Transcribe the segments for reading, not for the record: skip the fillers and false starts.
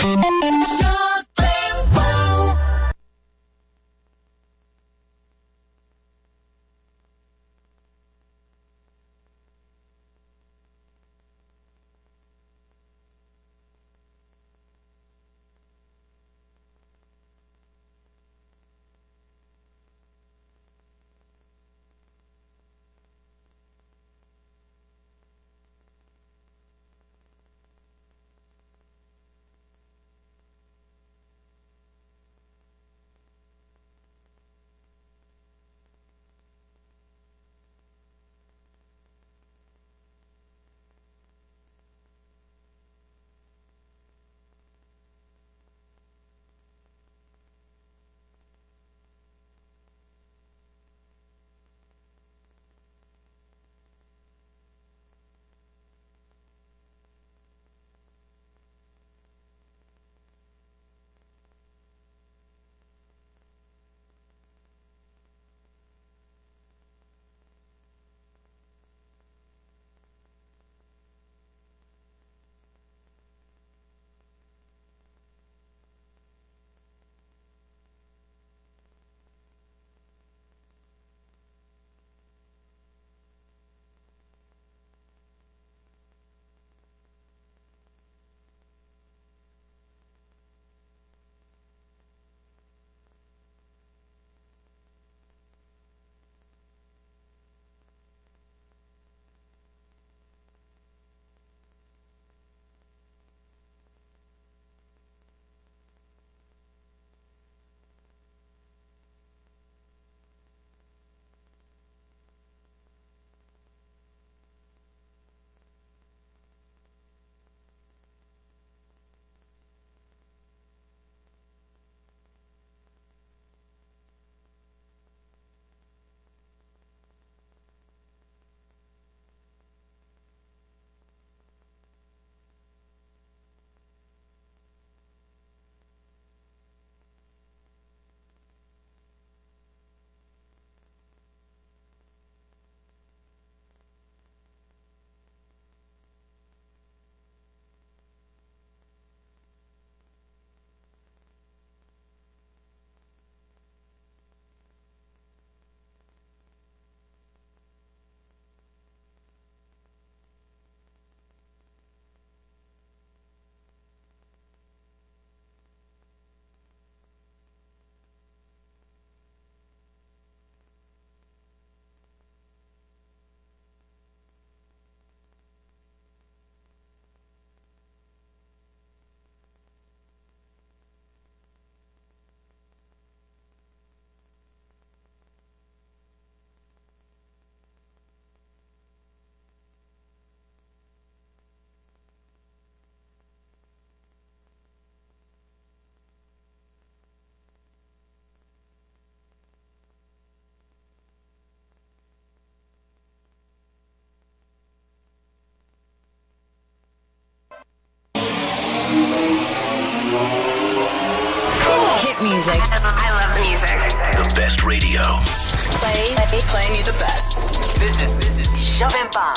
music. I love the music. The best radio. Playing you the best. This is Jovem Pan.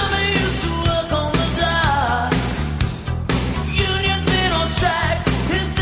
Union been on strike.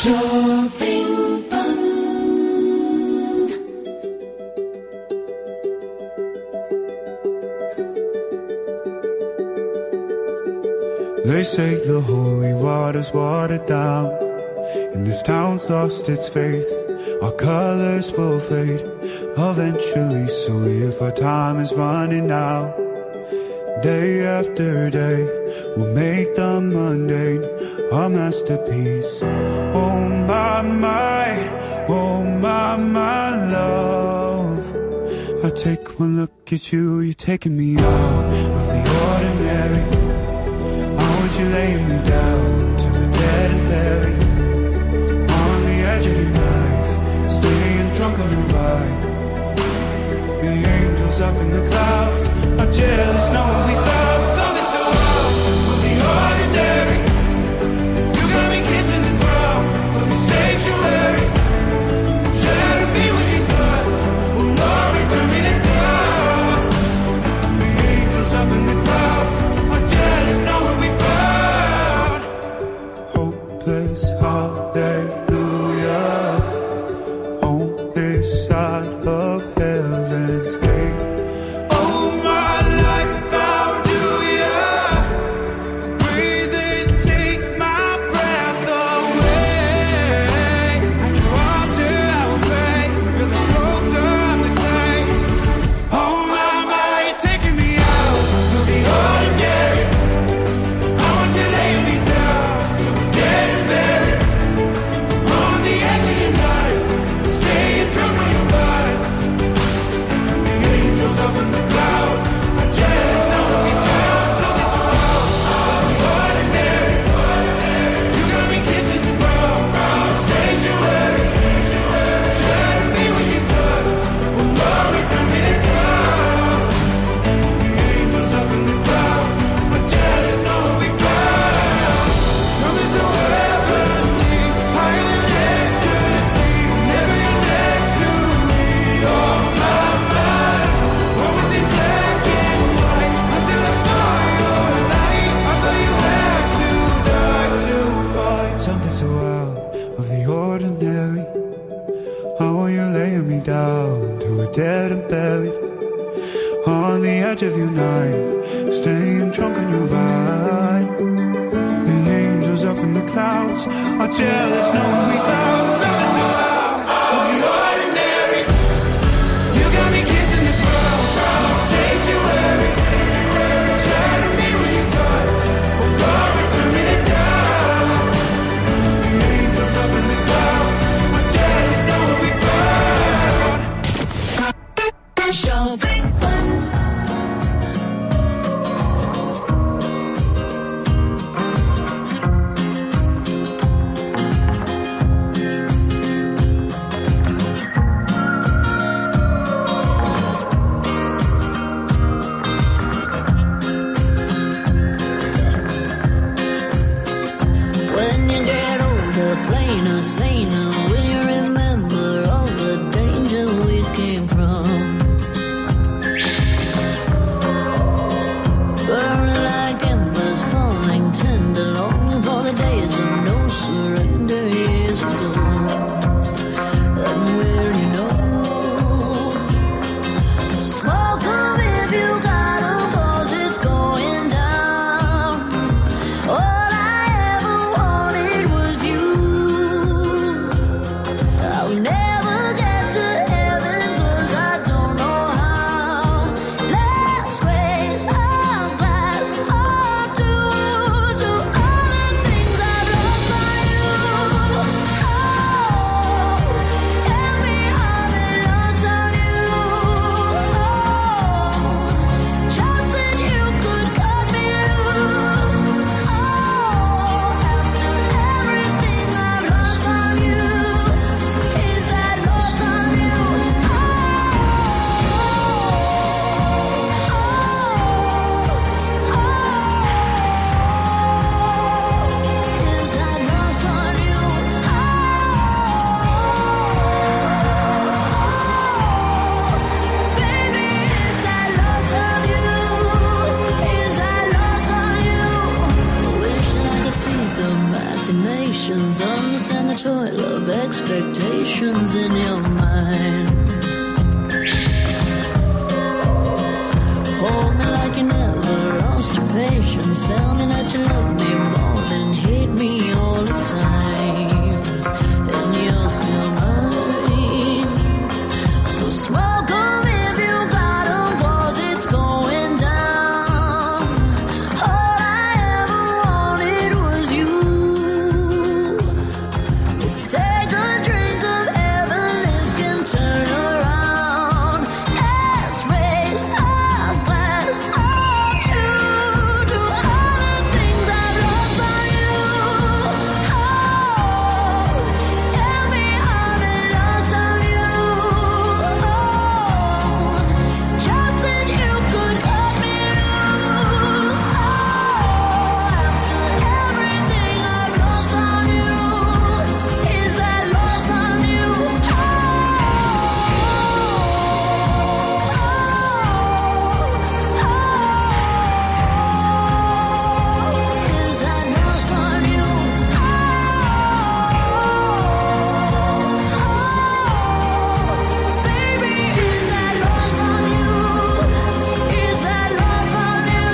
They say the holy water's watered down, and this town's lost its faith. Our colors will fade eventually, so if our time is running out, day after day, we'll make the mundane our masterpiece. Oh my, love, I take one look at you, you're taking me out of the ordinary. You laying me down to the dead and buried on the edge of your knife, staying drunk on your vibe. The angels up in the clouds are jealous knowing we found something so out of the ordinary. You got me kissing the ground of the sanctuary. Shatter me with your touch, will not return me to dust. The angels up in the clouds are jealous knowing we found hallelujah on this side of heaven's gate. Oh, my life found you, yeah. Breathe in, take my breath away. At your altar I will pray. You're the sculptor, I'm the clay. Oh my, you're taking me out of the ordinary. I want you laying me down so dead and buried on the edge of your night, staying drunk on your vibe. The angels up in the clouds are jealous now that we found something so out of the ordinary. You got me kissing the ground, sanctuary. Shatter me with your touch, will not return me to dust. The angels up in the clouds are jealous now that we found something so heavenly, higher than ecstasy. Never you're next to me. Oh my, what was in black and white until I saw your light? I thought you had to die to find something so out of the ordinary. How are you laying me down to a dead and buried on the edge of your night, staying drunk on your ride. The angels up in the clouds are jealous knowing we found something so out of the ordinary. You got me kissing the ground, sanctuary. Shatter me with your touch, oh God, return me to dust. The angels up in the clouds are jealous knowing we found. Shopping fun. When you get older, plainer, saner, when you remember all the danger we came from. Burning like embers, falling tender, longing for the days of no surrender years ago. And will you know? So smoke 'em if you got 'em, 'cause it's going down. All I ever wanted was you. your machinations. Understand the toil of expectations in your mind. Hold me like you never lost your patience. Tell me that you love me more than hate me all the time. And you're still mine. So smoke 'em if you got 'em, 'cause it's going down. All I ever wanted was you. Let's take a drink of heaven, this can turn around. Let's raise our glass on you, to all the things I've lost on you. Oh, tell me how they lost on you. Oh, just that you could cut me loose. Oh, after everything I've lost on you, is that lost on you? Is that lost on you? Baby, is that lost on you? Is that lost on you?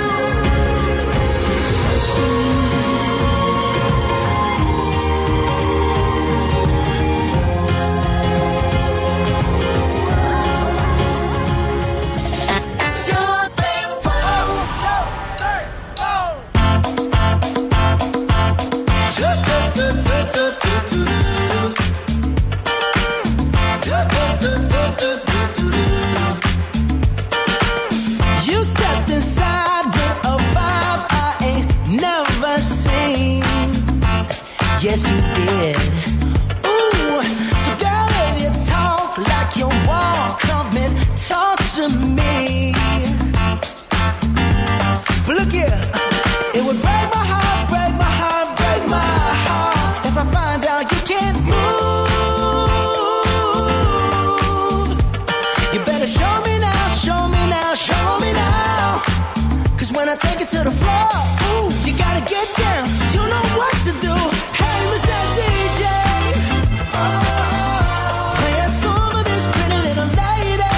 You stepped inside with a vibe I ain't never seen. Yes, you did. Ooh, so girl, if you talk like you walk, come and talk to me. But look here, it would break my heart, break my heart, break my heart if I find out you can't move. You better show me now, show me now, show me now. 'Cause when I take it to the floor, ooh, you gotta get down. You know what to do. Hey, Mr. DJ, play a song of this pretty little lady.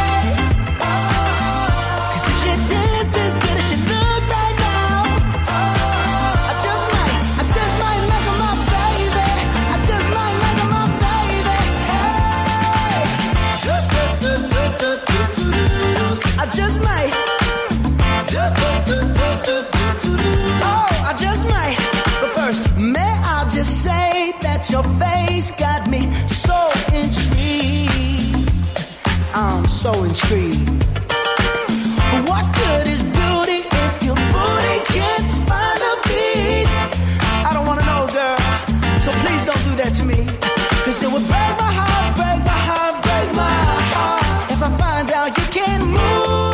'Cause if she dances good as she look right now, I just might make her my baby. I just might make her my baby. Hey, I just might. Oh, I just might. But first, may I just say that your face got me so intrigued. I'm so intrigued. But what good is beauty if your booty can't find a beat? I don't wanna know, girl. So please don't do that to me. 'Cause it would break my heart, break my heart, break my heart if I find out you can't move.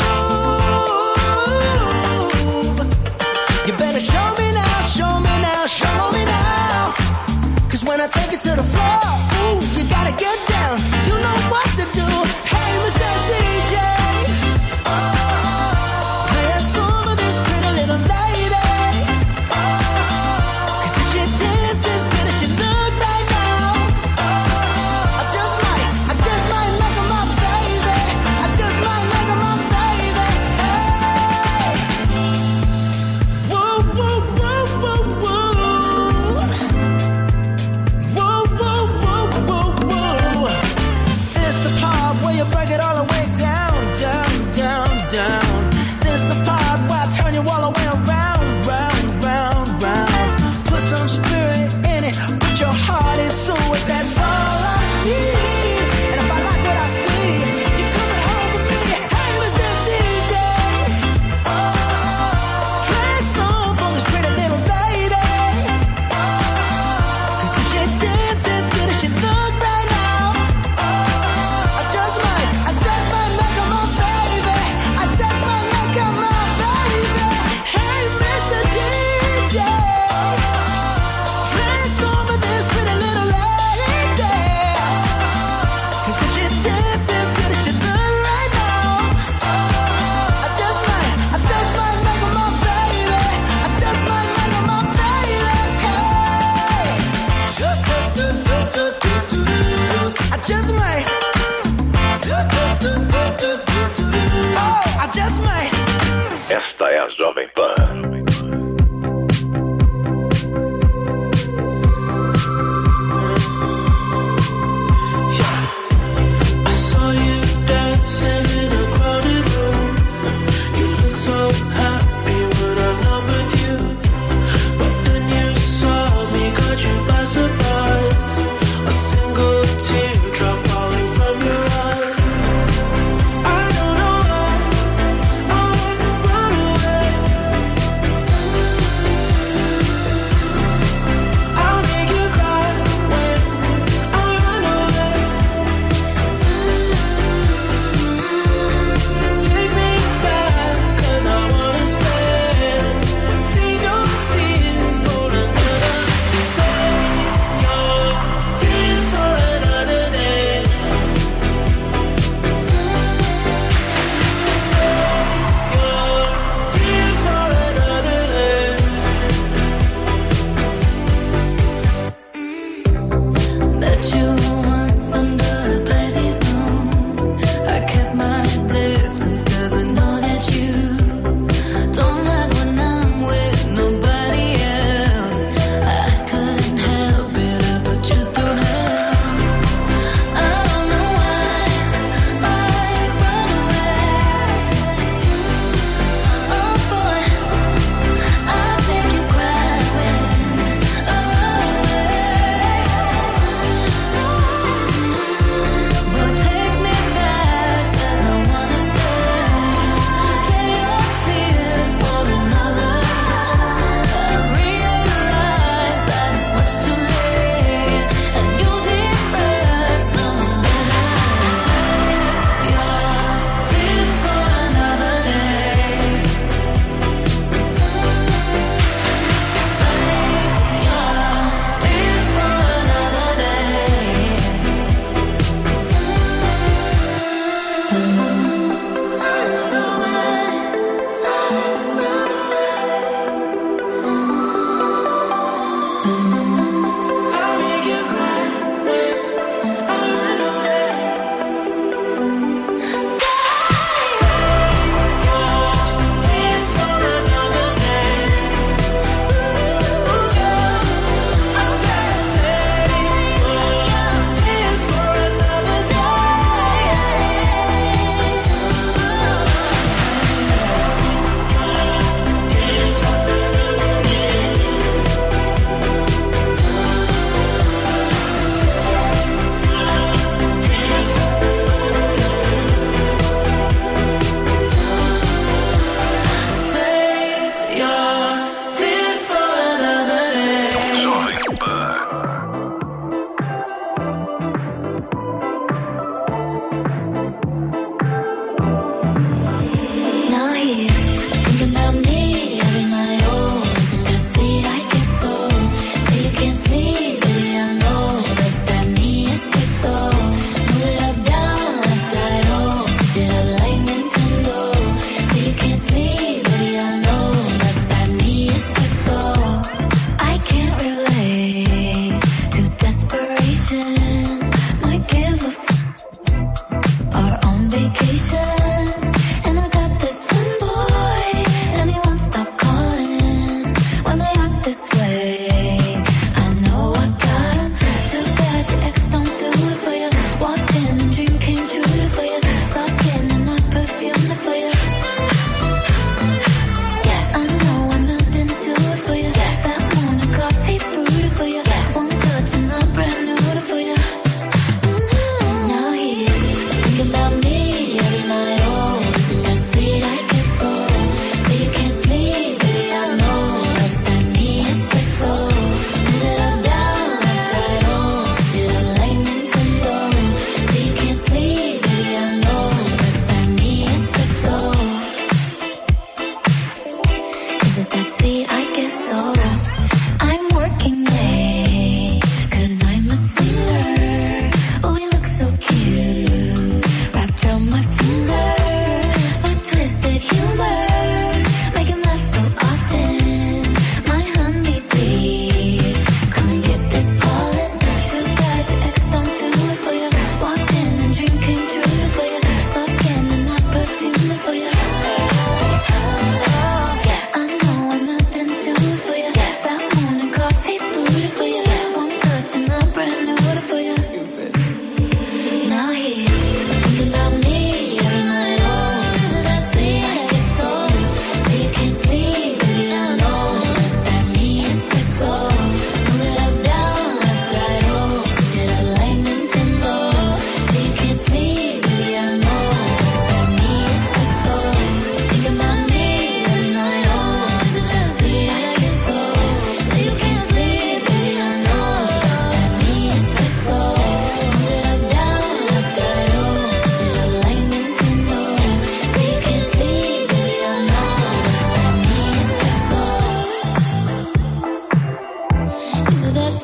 You better show me now, show me now, show me now. 'Cause when I take it to the floor, ooh, you gotta get down. You know what to do. Hey, Mr. DJ, play a song of this pretty little lady. 'Cause if she dances good as she look right now, I just might make her my baby. I just might make her my baby. Hey. Whoa, whoa, whoa, whoa, whoa. Whoa, whoa, whoa, whoa, whoa. Esta é a Jovem Pan. About me every night.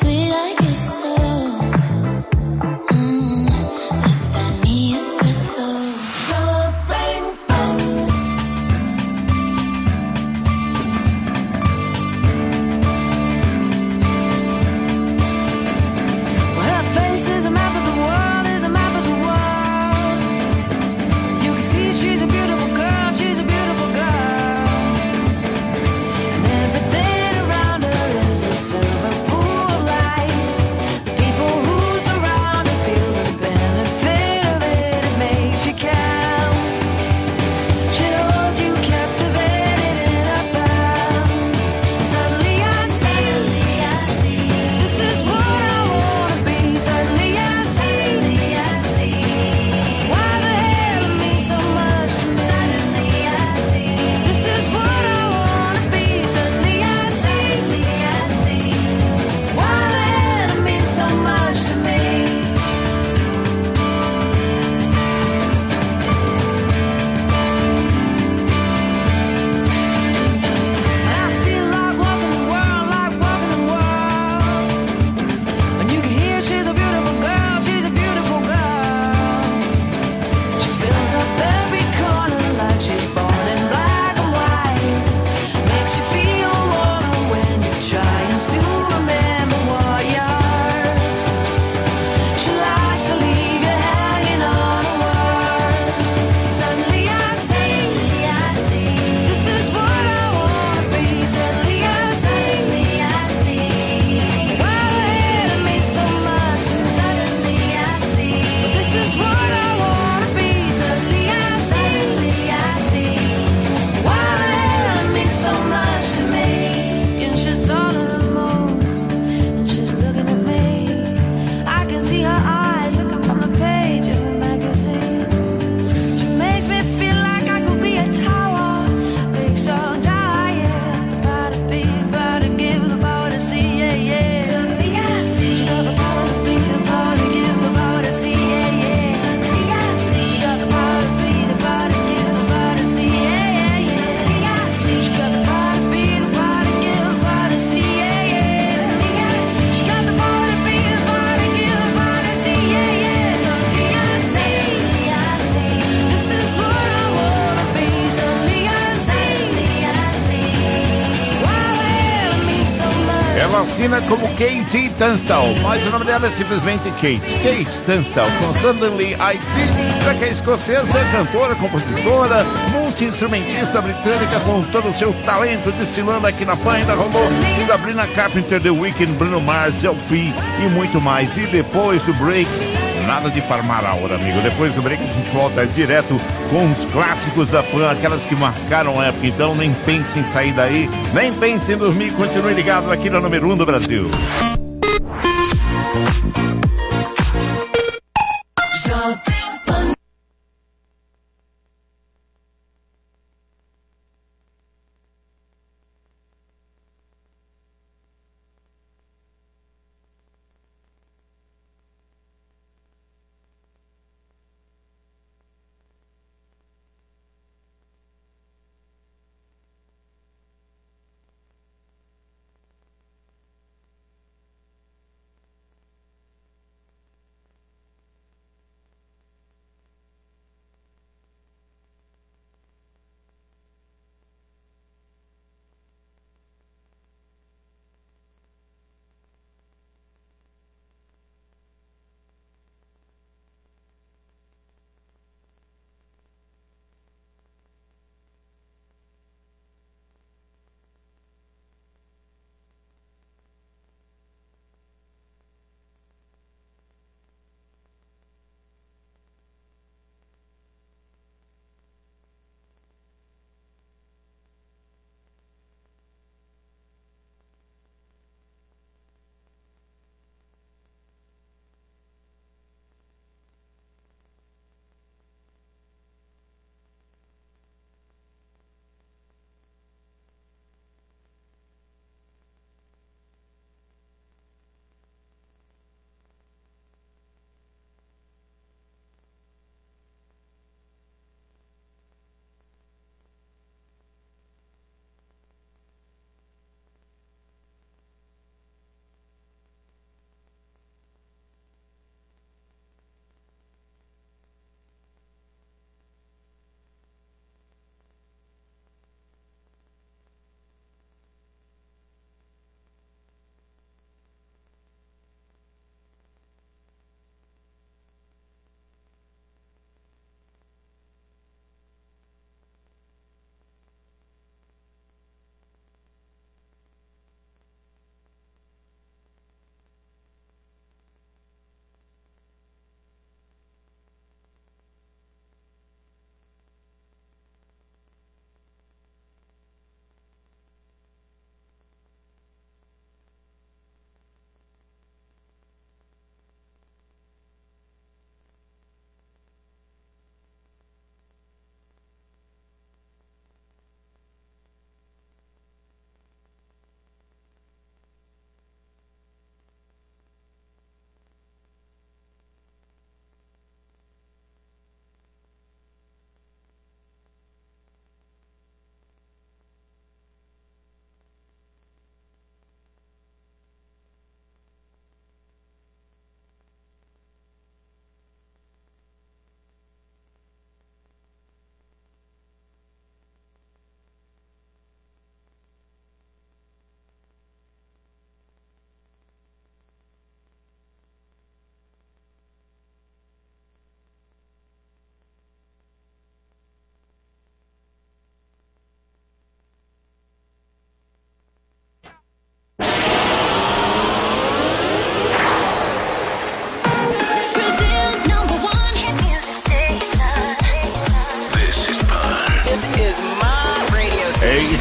sweet, I guess so. That's that me espresso. Her face is a map of the world, is a map of the world. You can see she's a beautiful girl, she's a beautiful girl. And everything around her is a silver pool of light. The people who surround her feel the benefit of it, it makes you count. She holds you captivated in her bound. Suddenly I see, this is what I wanna be. Suddenly I see, why the hell it means so much to me. Suddenly I see, this is what I wanna be. Suddenly I see, why the hell it means so much to me. I feel like walking the world, like walking the world. And you can hear she's a beautiful girl, she's a beautiful girl. She fills up every corner like she's born in black and white. Makes you feel warmer when you're trying to remember what you are. She likes to leave you hanging on a word. Suddenly I see, this is what I wanna be. Suddenly I see, why the hell it means so much to me. Suddenly I see, this is what I wanna be. Suddenly I see, why the hell it means so much to me. And she's taller than most, and she's looking at me. I can see her eyes looking from the page of a magazine. She makes me feel like I could be a tower, big strong tower, yeah. About to be, about to give, about to see, yeah, yeah. Suddenly I see, she got the power to be, the power to give, the power to see, yeah, yeah. Suddenly I see, she got the power to be, the power to give, the power to see, yeah, yeah. Suddenly I see, she got the power to be, the power to give, the power to see, yeah, yeah. Suddenly I see, she got the power to be, the power to give, the power to see, yeah, yeah. Suddenly I see, this is what I wanna be. Suddenly I see, why the hell it means so much. Ela assina como Kate Tunstall, mas o nome dela é simplesmente Kate. Kate Tunstall, com Suddenly I See. Já que é escocesa, cantora, compositora, multi-instrumentista britânica com todo o seu talento destilando aqui na Pan. Ainda rolou Sabrina Carpenter, The Weeknd, Bruno Mars, LP e muito mais. E depois do break, nada de farmar a hora, amigo. Depois do break a gente volta direto com os clássicos da Pan, aquelas que marcaram a época. Então nem pense em sair daí, nem pense em dormir. Continue ligado aqui na número 1 do Brasil.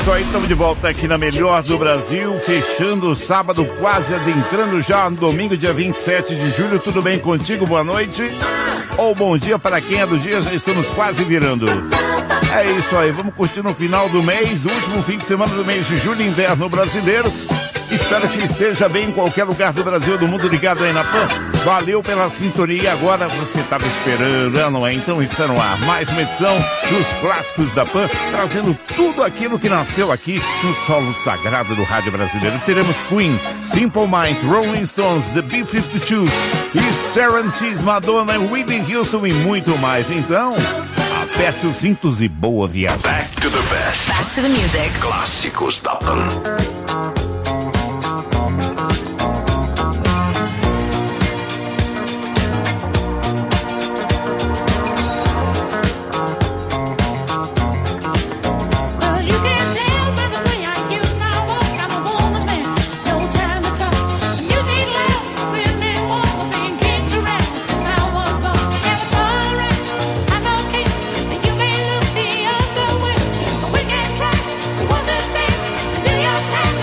isso aí, estamos de volta aqui na Melhor do Brasil, fechando o sábado, quase adentrando já no domingo, dia 27 de julho. Tudo bem contigo? Boa noite. Ou bom dia para quem é do dia, já estamos quase virando. É isso aí, vamos curtir no final do mês, último fim de semana do mês de julho, inverno brasileiro. Espero que esteja bem em qualquer lugar do Brasil, do mundo, ligado aí na PAN. Valeu pela sintonia. Agora você estava esperando, não é? Então está no ar mais uma edição dos clássicos da PAN, trazendo tudo aquilo que nasceu aqui no solo sagrado do rádio brasileiro. Teremos Queen, Simple Minds, Rolling Stones, The B-52s, Sharon X, Madonna, Whitney Houston e muito mais. Então, aperte os cintos e boa viagem. Back to the best. Back to the music. Clássicos da PAN. Your time.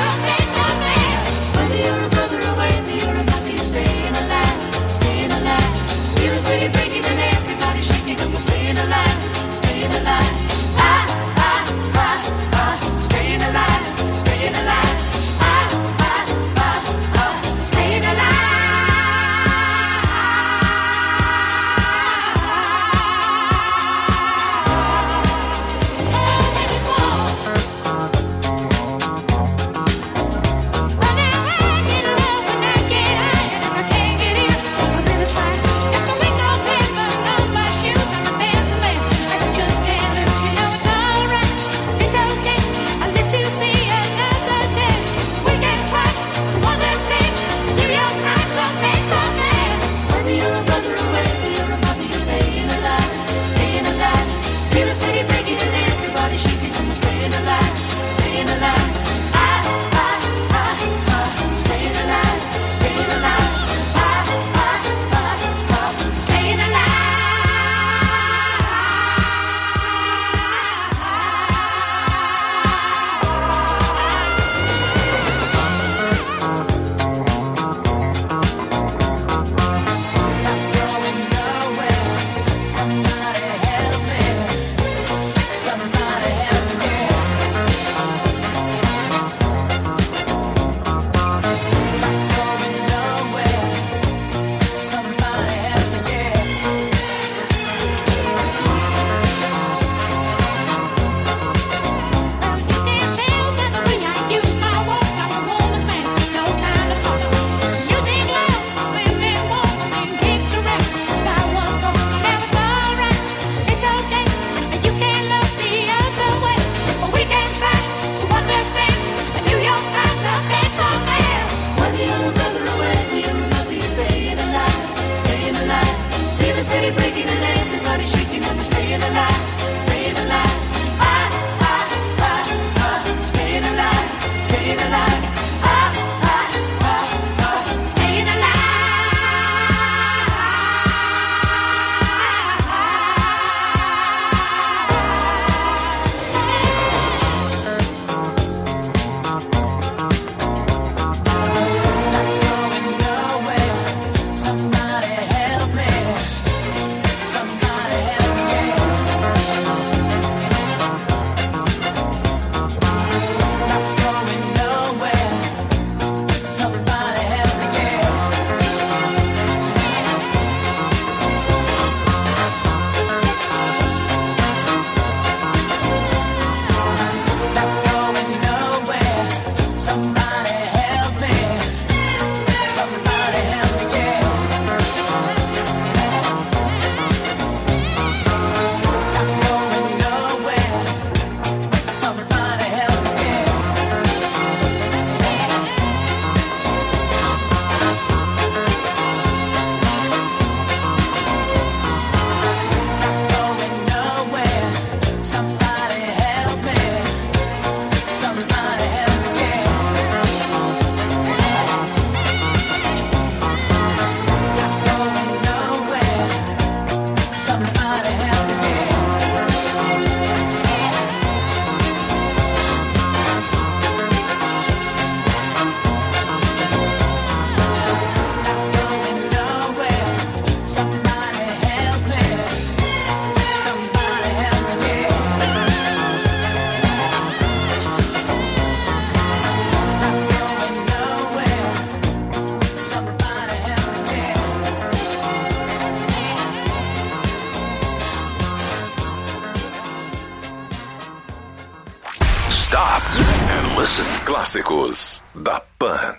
Clássicos da Pan.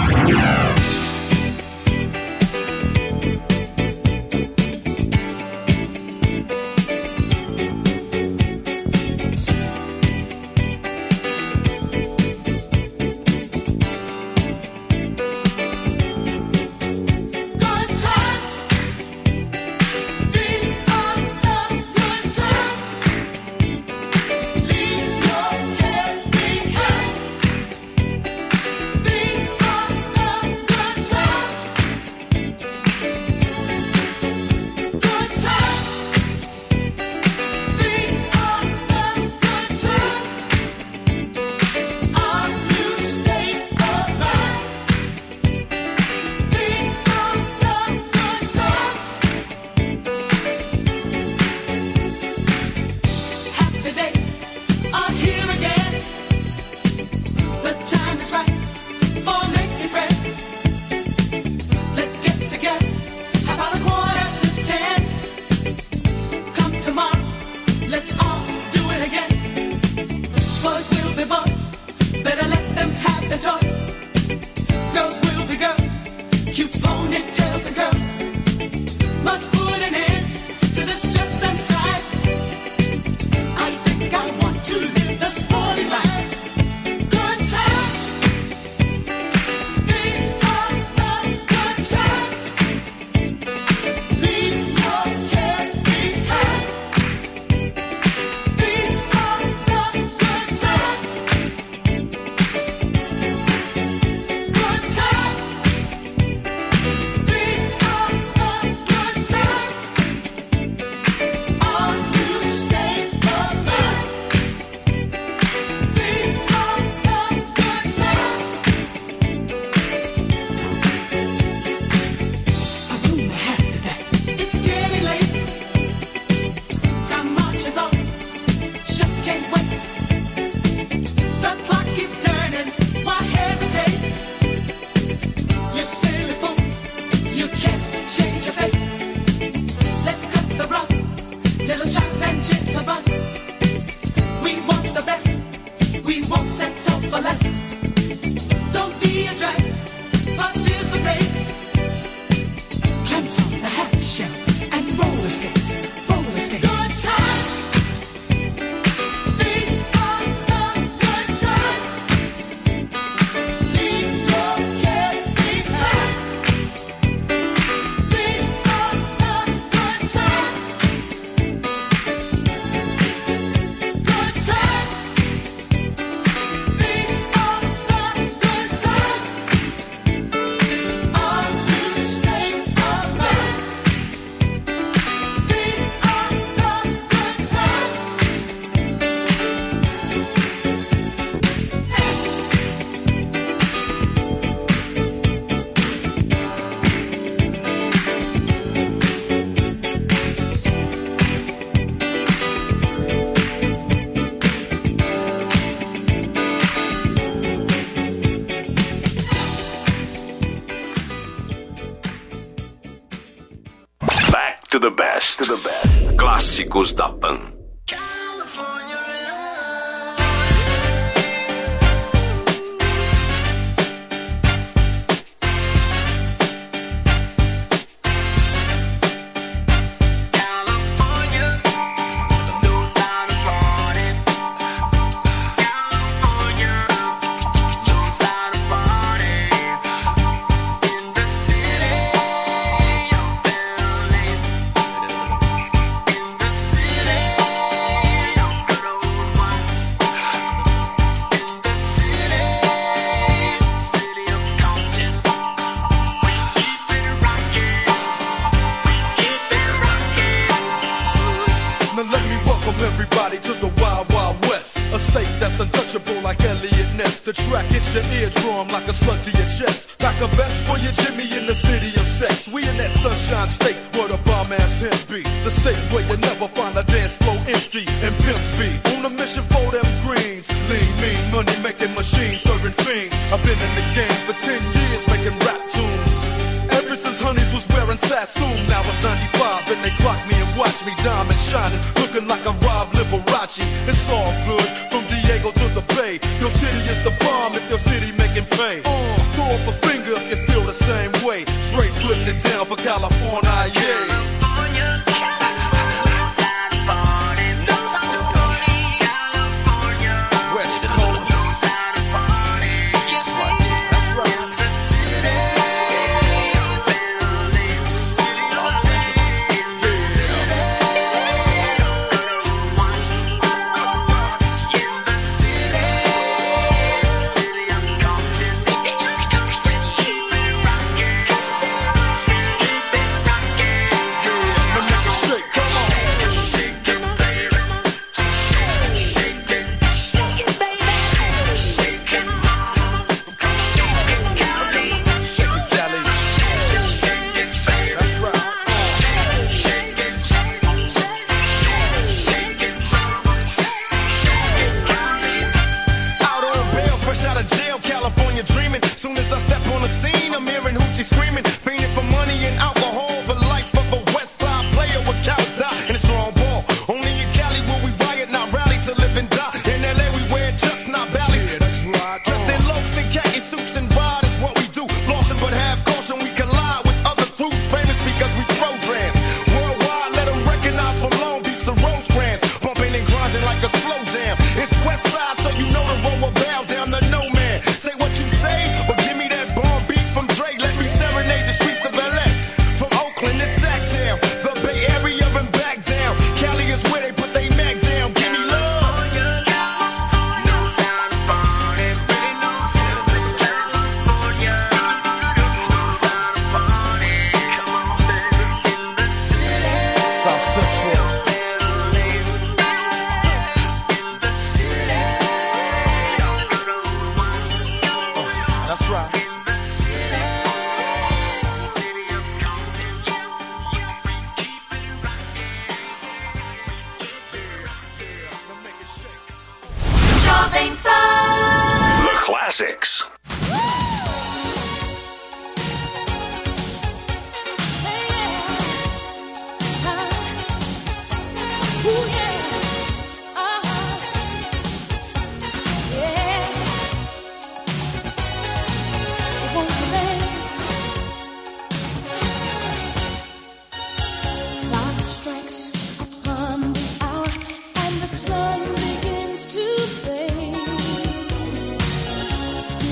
To the best. Clássicos da Pan. I've been in the game for 10 years making rap tunes. Ever since Honeys was wearing in Sassoon, now it's 95, and they clock me and watch me diamond shining, looking like a Rob Liberace. It's all good, from Diego to the Bay. Your city is the bomb if your city making pay. Throw up a finger if you feel the same way. Straight putting it down for California, yeah. Classics. Sun begins to fade.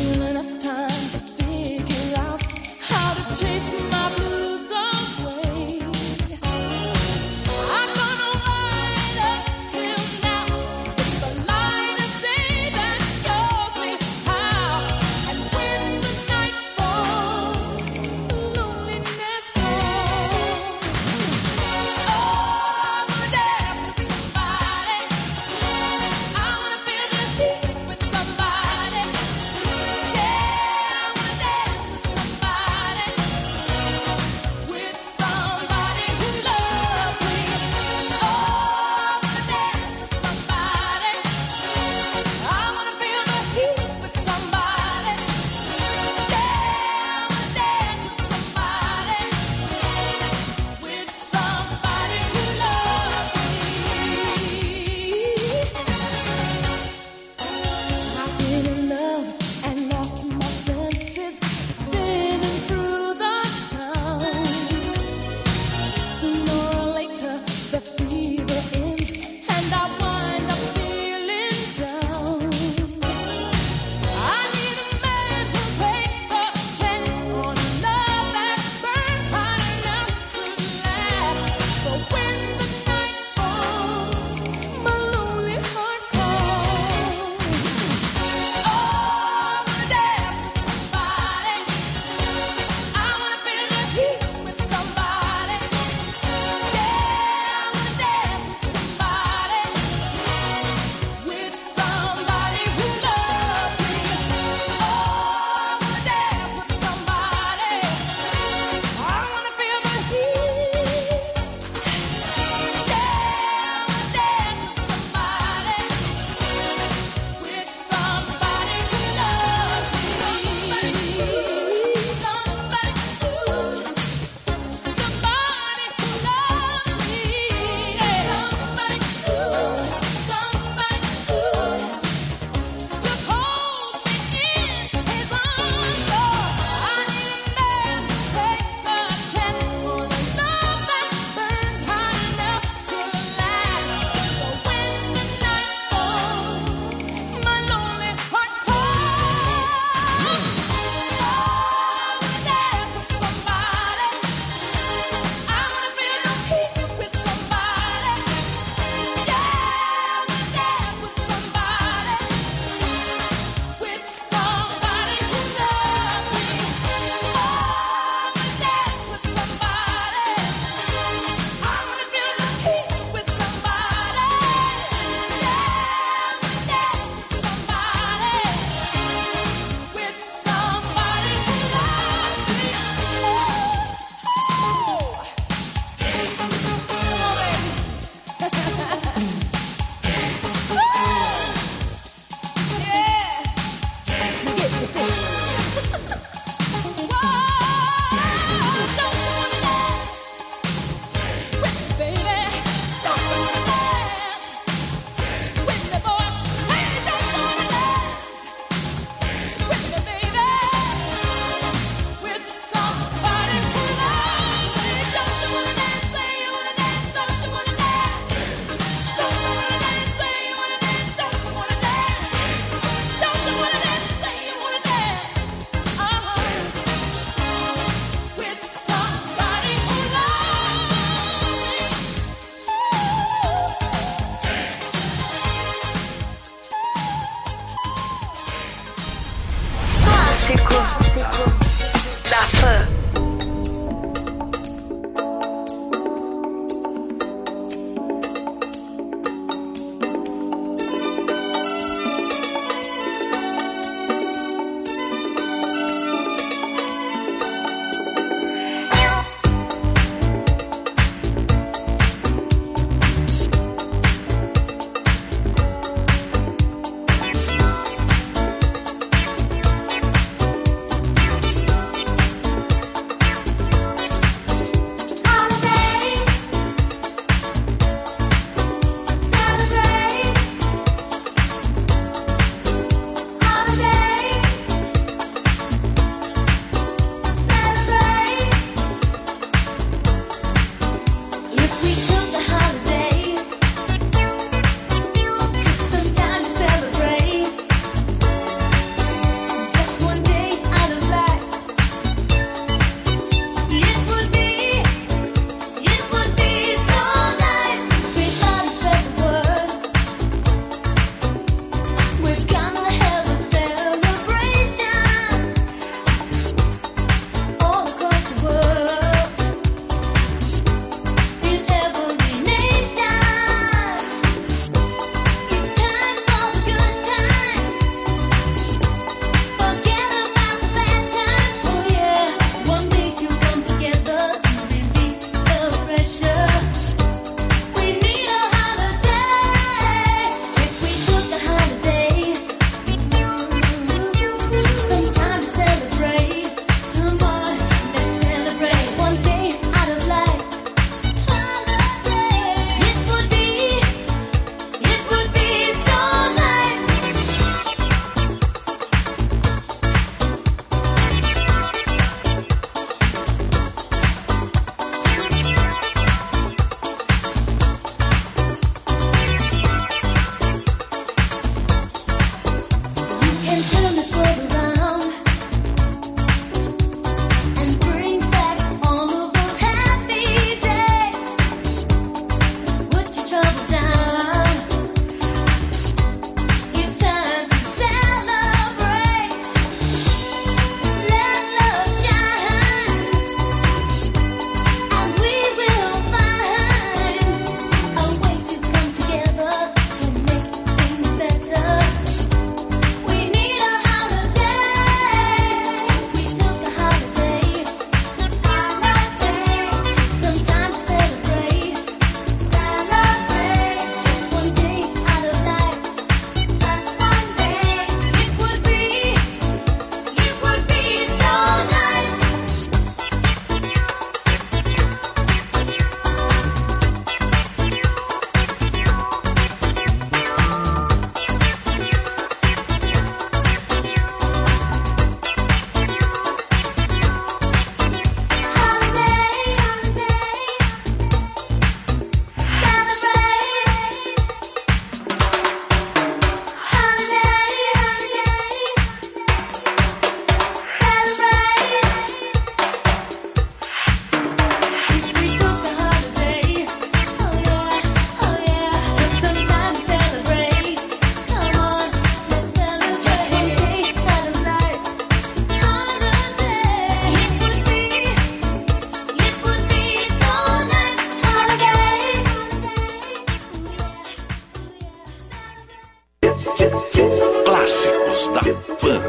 Clássicos da Pan.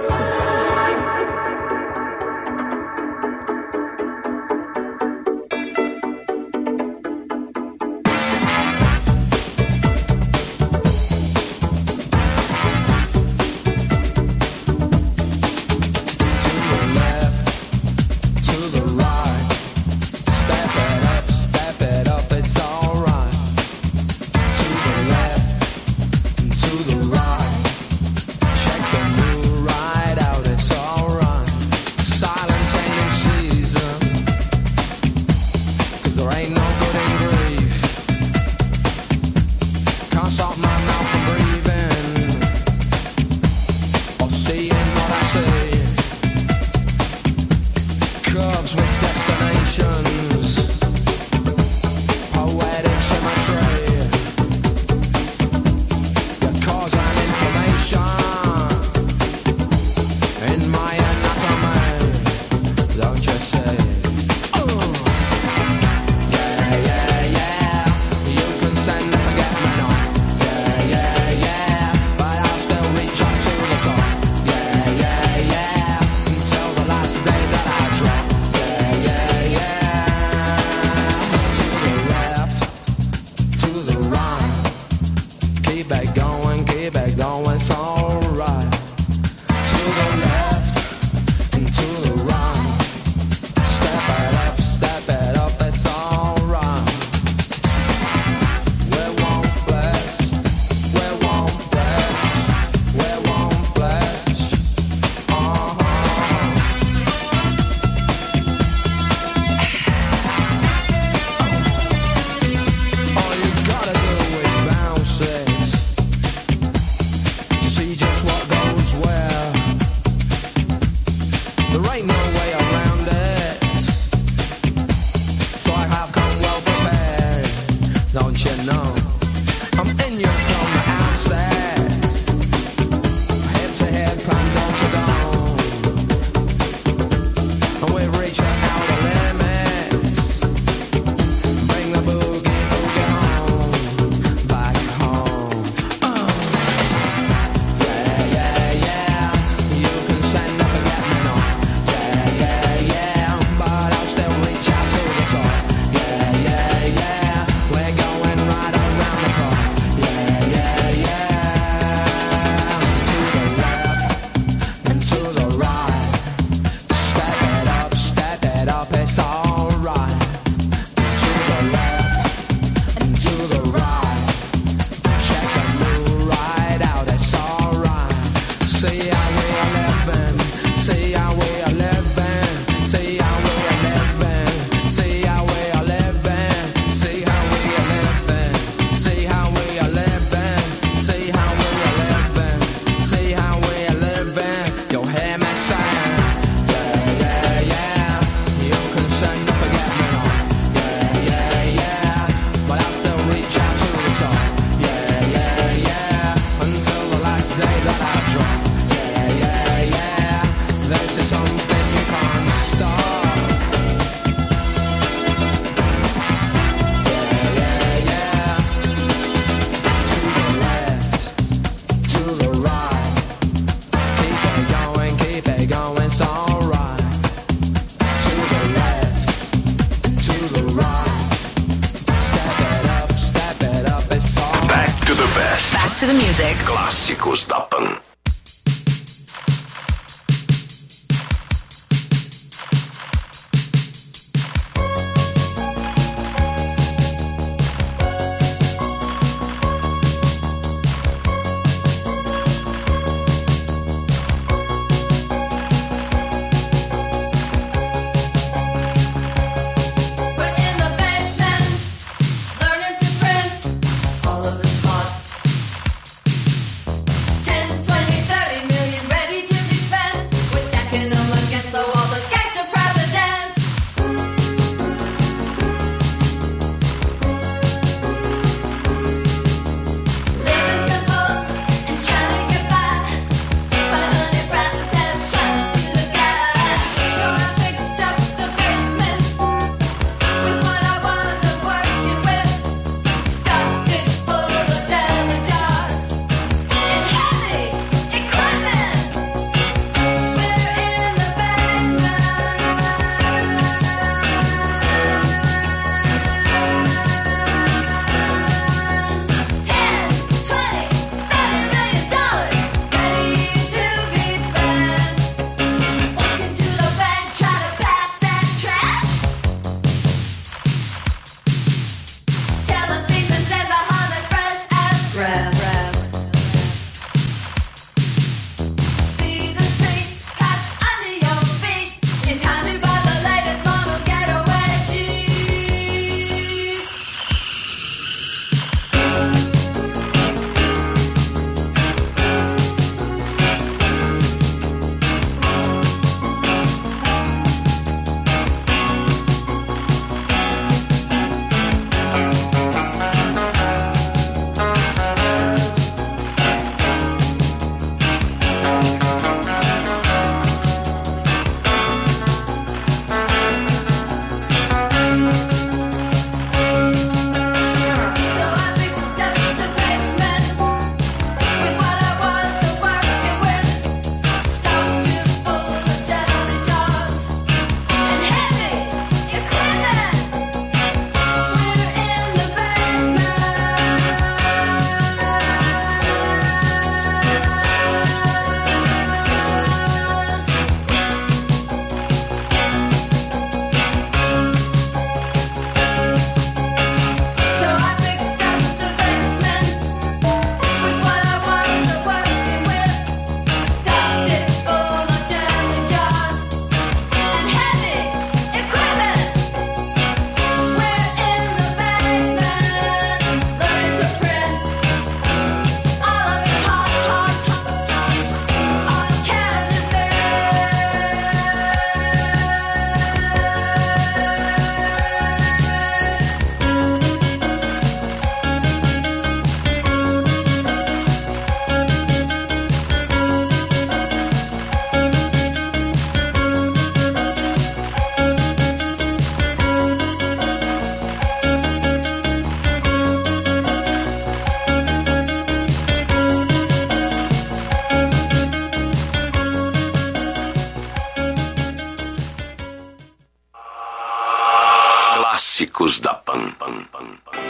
To the music. Clássicos da Pan. Learning to print all of it's hot. 10, 20 Clássicos da Pan.